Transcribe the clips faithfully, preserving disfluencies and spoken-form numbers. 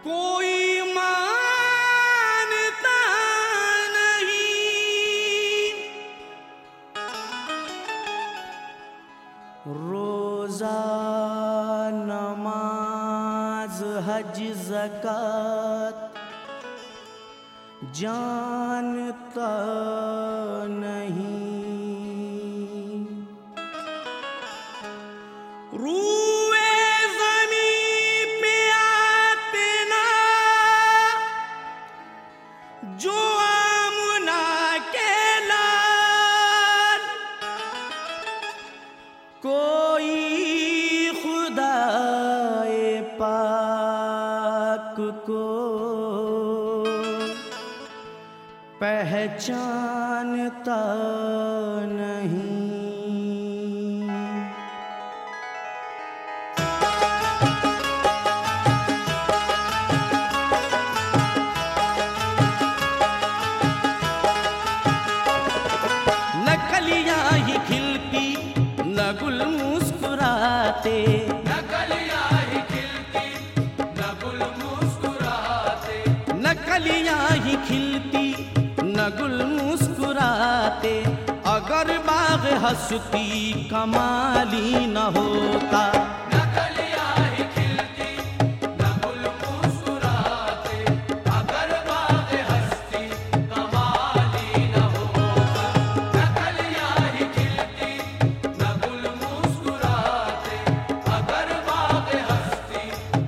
कोई मानता नहीं, रोजा नमाज हज ज़कात जानता नहीं। रूए ज़मीं पे आते ना जो आमना के लाल, कोई खुदाए पाक को पहचानता नहीं। न कलियां ही खिलती न गुल मुस्कुराते, न कलियां ही खिलती न गुल मुस्कुराते, न कलियां ही खिलती न गुल मुस्कुराते। अगर बाग हंसती कमाली न होता, न कलियां ही खिलती न गुल मुस्कुराते, अगर बाग हंसती कमाली न होता। न कलियां ही खिलती न गुल मुस्कुराते, अगर बाग हंसती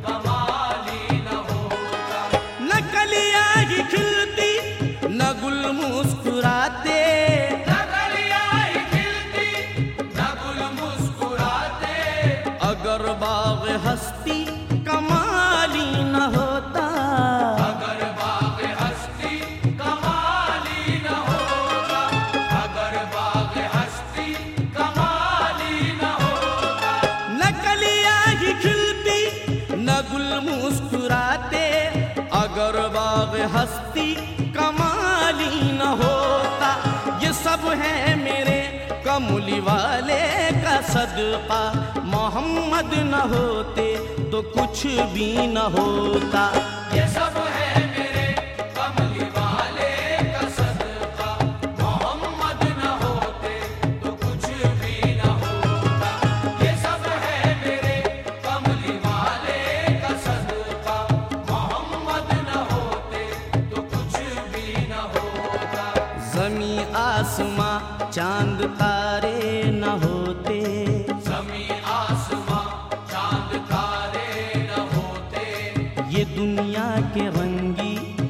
कमाली न होता। न कलियां ही खिलती न गुल मुस्कुराते, न कलियां ही खिलती न गुल मुस्कुराते, अगर बाग हस्ती कमाली न होता। अगर बाग हस्ती कमाली न होता, अगर बाग हस्ती कमाली न होता। न कलियां ही खिलती न गुल मुस्कुराते, अगर बाग हस्ती कमाली न होता। ये सब है मेरे कमली वाले का सदका, मोहम्मद न होते तो कुछ भी न होता। ये सब है मेरे कमली वाले का सदका, मोहम्मद न होते तो कुछ भी न होता। ये सब है मेरे कमली वाले का सदका, मोहम्मद न होते तो कुछ भी न होता। ज़मीं आसमां चांद तारे न होते, ज़मीं आसमां चांद तारे न होते, ये दुनिया के रंगी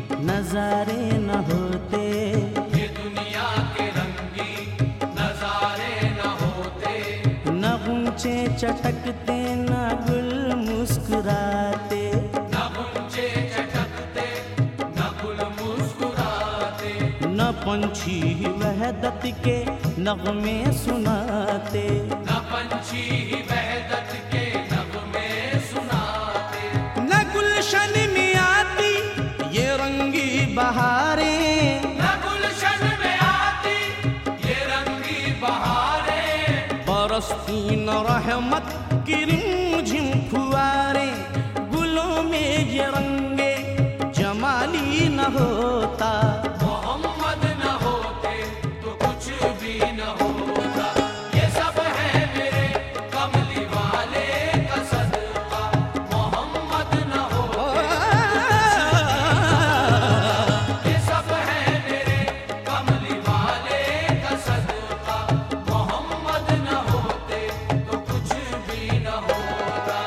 नजारे न होते। ये दुनिया के रंगी नजारे न होते। न गुंचे चटकते न गुल मुस्कुराते, न गुंजे चटकते न गुल मुस्कुराते, न पंछी वहदत के नगमे सुनाते। न पंछी वहदत के नगमे सुनाते, न गुलशन में आती ये रंगी बहारें, न गुलशन में आती ये रंगी बहारें। बरसती न रहमत की रिमझिम फुआरे, गुलों में ये रंगे जमाली न होता। मोहम्मद न होते तो कुछ भी न होता। ये सब है मेरे कमली वाले का सदका, मोहम्मद न होते ये सब है मेरे कमली वाले का सदका, मोहम्मद न होते तो कुछ भी न होता।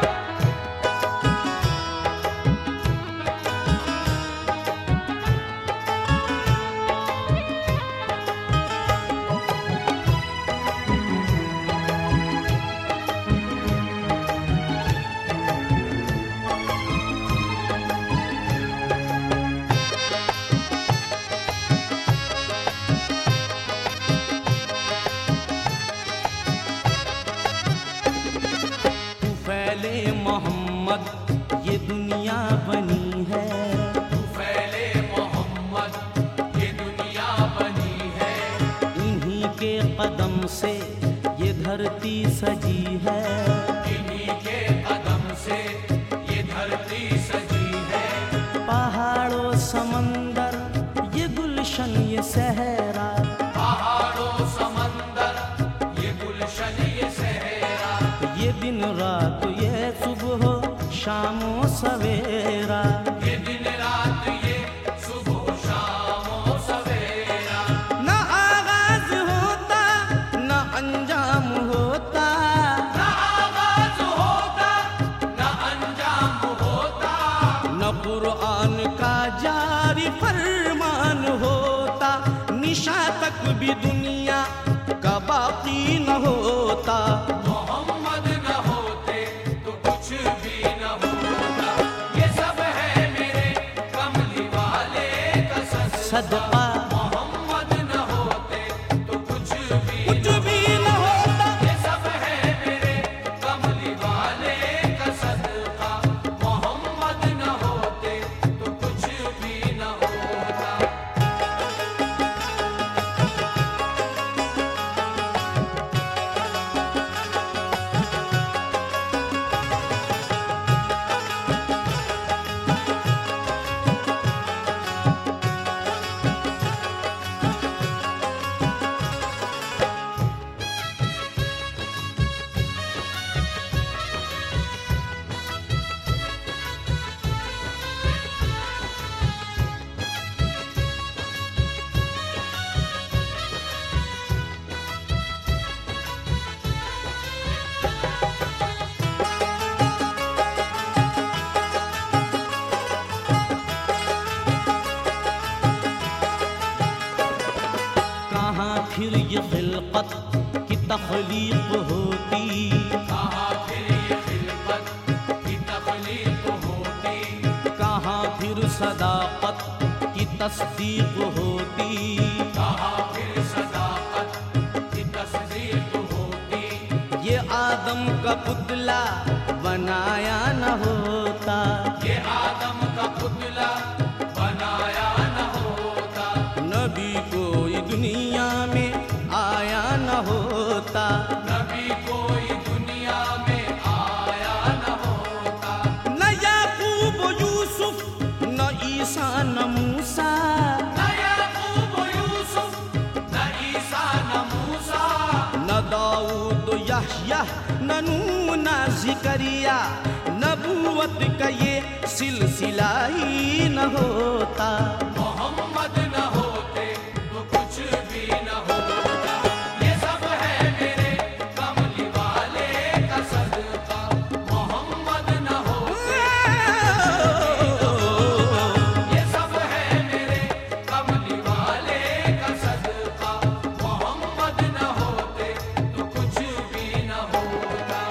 फैले मोहम्मद ये दुनिया बनी है, फैले मोहम्मद ये दुनिया बनी है। इन्हीं के कदम से ये धरती सजी है। इन्हीं के कदम से ये धरती सजी है। शामो सवेरा, ये दिन रात ये सुबह शामो सवेरा, न आगाज होता न अंजाम होता, न आगाज होता न अंजाम होता, न कुरान का जारी फरमान होता, निशा तक भी दुनिया का बाकी न होता। मोहम्मद न होते तो कुछ भी न होता, ये सब है मेरे कमली वाले का सदका। सदका मोहम्मद न होते तो कुछ भी कुछ न भी न होता, ये सब है मेरे कमली वाले का सदका। मोहम्मद न होते तो कुछ भी न होता। कहाँ फिर ये खिलकत की तख्लीक होती, कहाँ फिर ये खिलकत की तख्लीक होती, कहाँ फिर सदाकत की तस्दीक होती, कहाँ फिर सदाकत की तस्दीक होती, ये आदम का पुतला बनाया न होता, ये आदम का पुतला बनाया न होता, नबी कोई दुनिया में आया न होता, नबी कोई दुनिया में आया न होता, न याकूब यूसुफ न ईसा न मूसा, न याकूब यूसुफ न ईसा न मूसा, न दाऊद यहया न नूह न जिकरिया, नबूवत का ये सिलसिला ही न होता। मोहम्मद न होते तो कुछ भी न होता, ये सब है मेरे कमली वाले का सदका। मोहम्मद न होते ये सब है मेरे कमली वाले का सदका। मोहम्मद न होते तो कुछ भी न होता।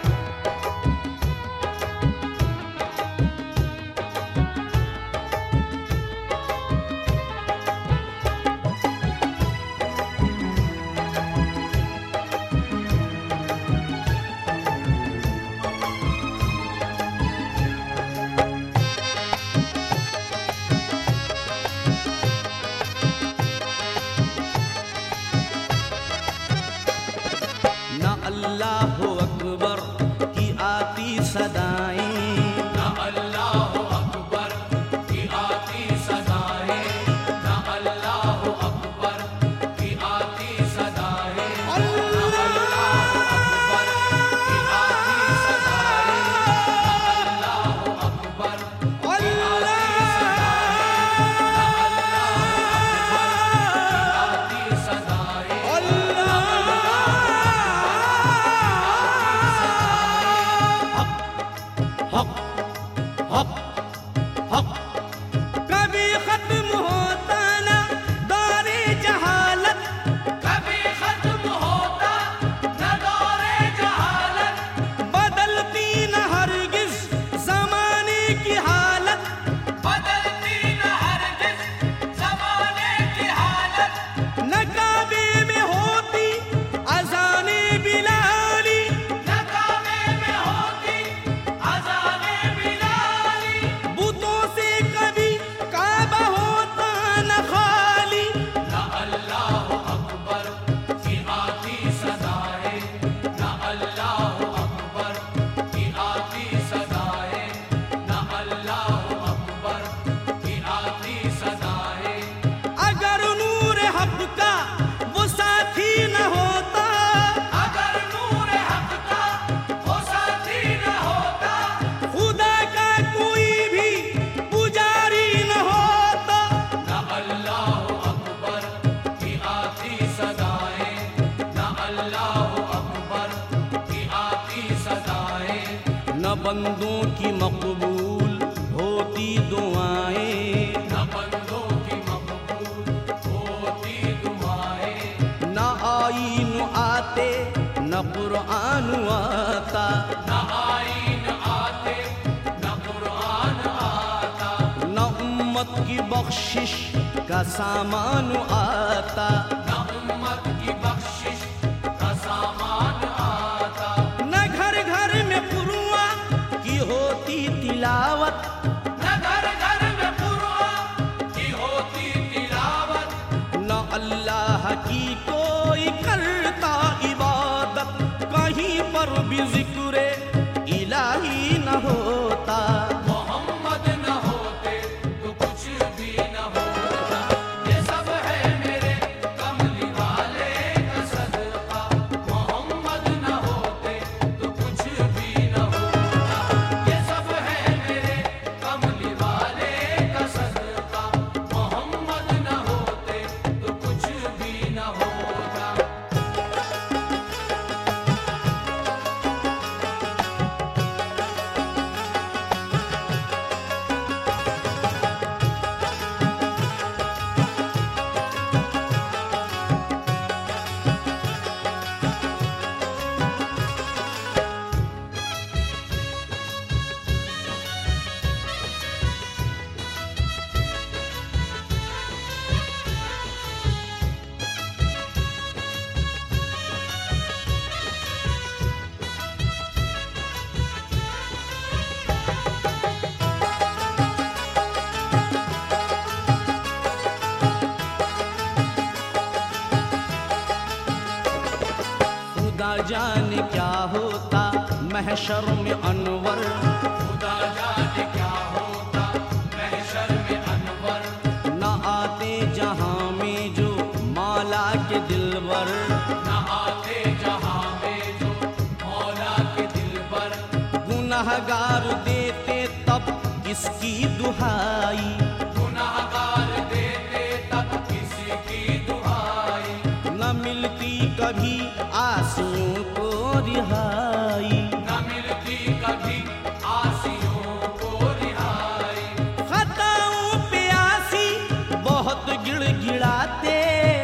न अल्लाह अकबर की आती सदाएं, न अल्लाह अकबर की आती सदाएं, न अल्लाह अकबर की आती सदाएं, न अल्लाह अकबर की आती सदाएं, न अल्लाह अकबर की आती सदाएं, न अल्लाह हक हक हक कभी खत्म होता न दौरे जहालत, कभी खत्म होता न दौरे जहालत, बदलती न हरगिज जमाने की हालत, बदलती न हरगिज ज़माने की हालत, न काबे में होती अजाने बिलाली, न काबे में होती अज़ाने बिलाली, बंदों की मकबूल होती दुआएं, न बंदों की मकबूल होती दुआएं, न आईन आते न कुरान आता, न आईन आते न कुरान आता, न उम्मत की बख्शिश का सामान आता, न उम्मत की बख्शिश का सामान आता, न घर घर में पुरुआ की होती तिलावत, न घर घर में कुरान की होती तिलावत, न अल्लाह की कोई करता इबादत, कहीं पर भी जिक्र इलाही न होता। मोहम्मद न होते तो कुछ भी न होता। ये सब है मेरे कमली वाले का सदका, मोहम्मद न होते तो कुछ भी न होता। ये सब है मेरे कमली वाले का सदका, मोहम्मद न होते तो कुछ भी न होता। खुदा जाने क्या होता महशर में अनवर, खुदा जाने क्या होता महशर में अनवर, न आते जहां में जो मौला के दिलवर, न आते जहां में जो मौला के दिलबर, गुनहगार देते तब किसकी दुहाई, गुनाहगार देते तब किसी की दुहाई, न मिलती कभी आसियों को रिहाई, न मिलती कभी आसियों को रिहाई, खताओं पे आसी बहुत गिड़गिड़ाते,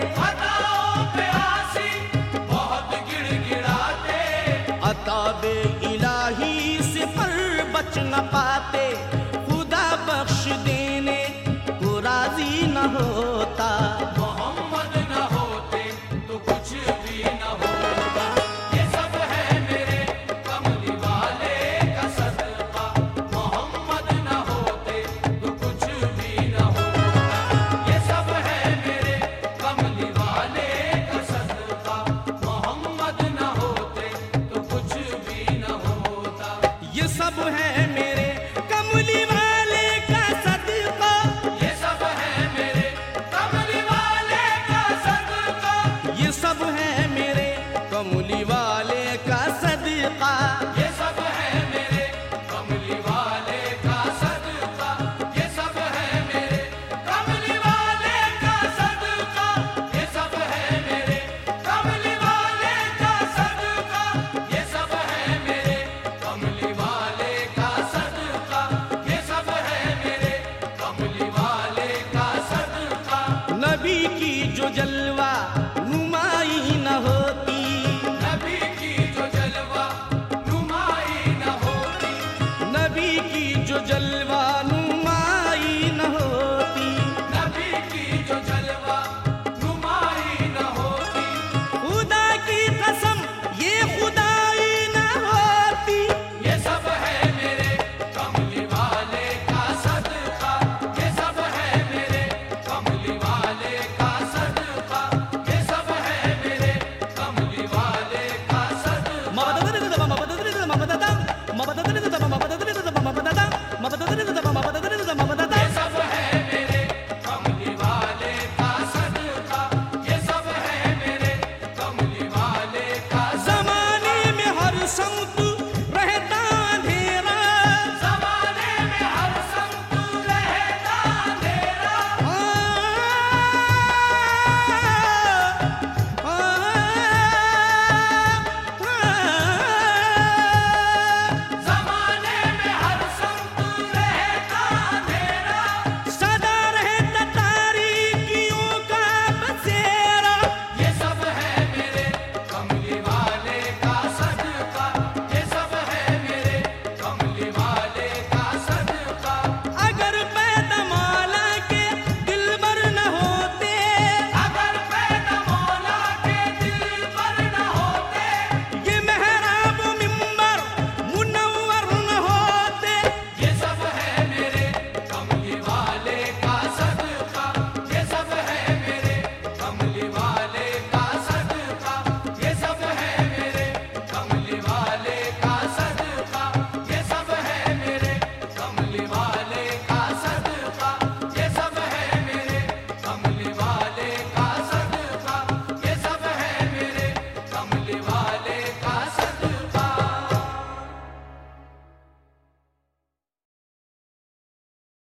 खताओं पे आसी बहुत गिड़गिड़ाते, अताबे इलाही से पर बच न पाते, खुदा बख्श देने को राजी न होता। मोहम्मद न होते तो कुछ भी न होता। ये सब है मेरे कमली वाले का सदका, मोहम्मद न होते तो कुछ भी न होता। ये सब है मेरे कमली वाले का सदका, मोहम्मद न होते तो कुछ भी न होता। ये सब है मेरे कमली वाले का सदका, ये सब है मेरे कमली वाले का सदका, ये सब है मेरे कमली वाले का सदका, ये सब है मेरे कमली वाले का सदका, ये सब है मेरे कमली वाले का सदका, ये सब है मेरे कमली वाले का सदका, ये सब है मेरे कमली वाले का सदका, ये सब है मेरे कमली वाले का सदका। नबी की जो जलवा नुमाई न होती, नबी की जो जलवा नुमाई न होती, नबी की जो जलवा